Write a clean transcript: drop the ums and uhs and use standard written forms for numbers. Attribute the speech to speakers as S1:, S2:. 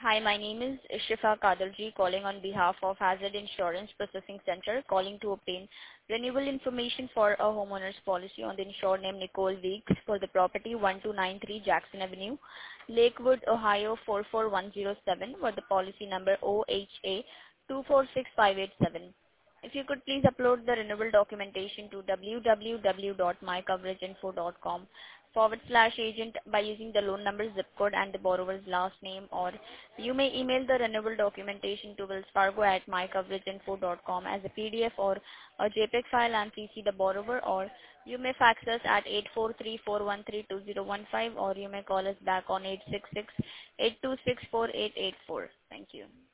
S1: Hi, my name is Shifa Kadarji, calling on behalf of Hazard Insurance Processing Center, calling to obtain renewal information for a homeowner's policy on the insured name Nicole Weeks for the property 1293 Jackson Avenue, Lakewood, Ohio 44107, for the policy number OHA 246587. If you could please upload the renewal documentation to www.mycoverageinfo.com/agent by using the loan number, zip code, and the borrower's last name, or you may email the renewal documentation to wellsfargo@mycoverageinfo.com as a PDF or a JPEG file and CC the borrower, or you may fax us at 843-413-2015, or you may call us back on 866-826-4884. Thank you.